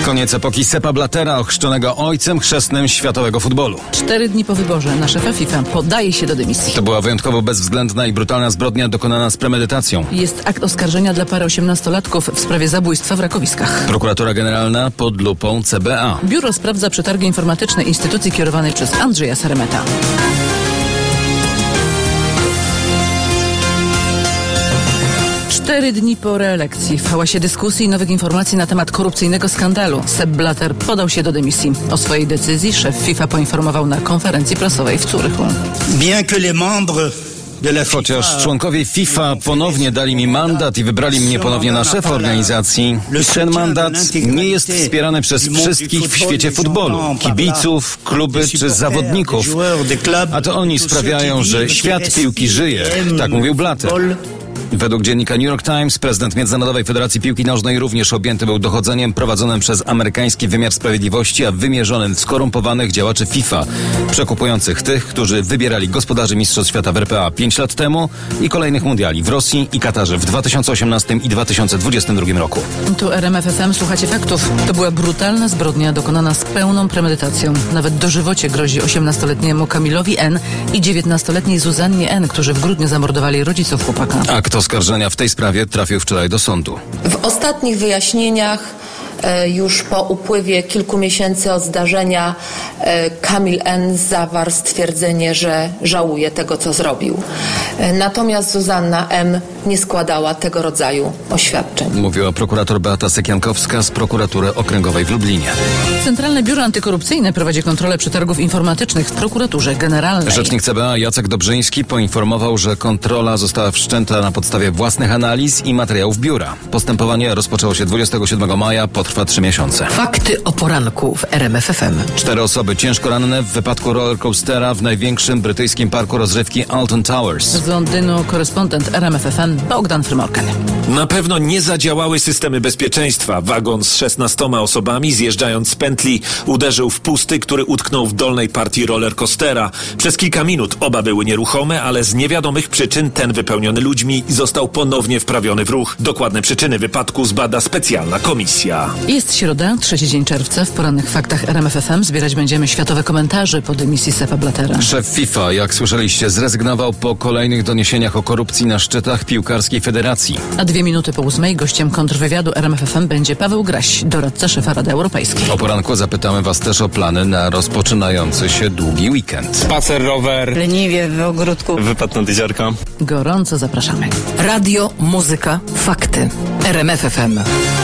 Koniec epoki Seppa Blattera, ochrzczonego ojcem chrzestnym światowego futbolu. 4 dni po wyborze na szefa FIFA podaje się do dymisji. To była wyjątkowo bezwzględna i brutalna zbrodnia dokonana z premedytacją. Jest akt oskarżenia dla pary 18-latków w sprawie zabójstwa w Rakowiskach. Prokuratura Generalna pod lupą CBA. Biuro sprawdza przetargi informatyczne instytucji kierowanej przez Andrzeja Seremeta. 4 dni po reelekcji, w hałasie dyskusji i nowych informacji na temat korupcyjnego skandalu, Sepp Blatter podał się do dymisji. O swojej decyzji szef FIFA poinformował na konferencji prasowej w Zurychu. Chociaż członkowie FIFA ponownie dali mi mandat i wybrali mnie ponownie na szefa organizacji, ten mandat nie jest wspierany przez wszystkich w świecie futbolu, kibiców, kluby czy zawodników, a to oni sprawiają, że świat piłki żyje, tak mówił Blatter. Według dziennika New York Times prezydent Międzynarodowej Federacji Piłki Nożnej również objęty był dochodzeniem prowadzonym przez amerykański wymiar sprawiedliwości, a wymierzonym w skorumpowanych działaczy FIFA, przekupujących tych, którzy wybierali gospodarzy Mistrzostw Świata w RPA 5 lat temu i kolejnych mundiali w Rosji i Katarze w 2018 i 2022 roku. Tu RMF FM, słuchacie faktów. To była brutalna zbrodnia dokonana z pełną premedytacją. Nawet dożywocie grozi 18-letniemu Kamilowi N. i 19-letniej Zuzannie N., którzy w grudniu zamordowali rodziców chłopaka. Akt oskarżenia w tej sprawie trafił wczoraj do sądu. W ostatnich wyjaśnieniach, już po upływie kilku miesięcy od zdarzenia, Kamil N. zawarł stwierdzenie, że żałuje tego, co zrobił. Natomiast Zuzanna M. nie składała tego rodzaju oświadczeń. Mówiła prokurator Beata Sekiankowska z prokuratury okręgowej w Lublinie. Centralne Biuro Antykorupcyjne prowadzi kontrolę przetargów informatycznych w prokuraturze generalnej. Rzecznik CBA Jacek Dobrzyński poinformował, że kontrola została wszczęta na podstawie własnych analiz i materiałów biura. Postępowanie rozpoczęło się 27 maja, potrwa 3 miesiące. Fakty o poranku w RMF FM. 4 osoby ciężko ranne w wypadku rollercoastera w największym brytyjskim parku rozrywki Alton Towers. Z Londynu korespondent RMF FM Bogdan Frymorken. Na pewno nie zadziałały systemy bezpieczeństwa. Wagon z 16 osobami, zjeżdżając z pętli, uderzył w pusty, który utknął w dolnej partii rollercoastera. Przez kilka minut oba były nieruchome, ale z niewiadomych przyczyn ten wypełniony ludźmi został ponownie wprawiony w ruch. Dokładne przyczyny wypadku zbada specjalna komisja. Jest środa, 3 dzień czerwca. W porannych faktach RMF FM zbierać będziemy światowe komentarze po dymisji Seppa Blattera. Szef FIFA, jak słyszeliście, zrezygnował po kolejnych doniesieniach o korupcji na szczytach piłkarskiej federacji. A 2 minuty po 8 gościem kontrwywiadu RMF FM będzie Paweł Graś, doradca szefa Rady Europejskiej. O poranku zapytamy was też o plany na rozpoczynający się długi weekend. Spacer, rower, leniwie w ogródku, wypad nad jeziorko. Gorąco zapraszamy. Radio, muzyka, fakty. RMF FM.